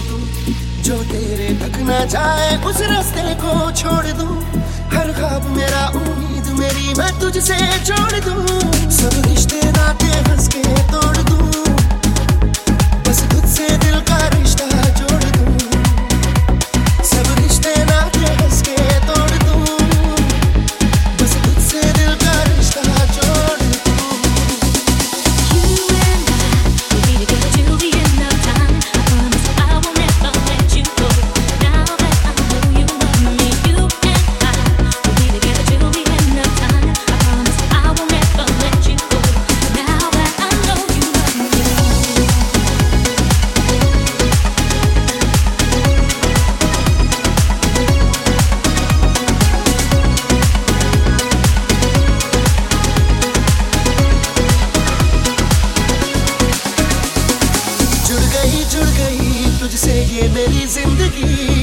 दूं, जो तेरे तक न जाए उस रास्ते को छोड़ दूं। हर ख्वाब मेरा उम्मीद मेरी मैं तुझसे जोड़ दूं। सब रिश्ते नाते हंस के तोड़ दूं, बस तुझसे दिल का रिश्ता जोड़ दूं। सब रिश्ते नाते हंस के तोड़ दूं, बस तुझसे दिल का रिश्ता जोड़ दूं। जुड़ गई तुझसे ये मेरी जिंदगी।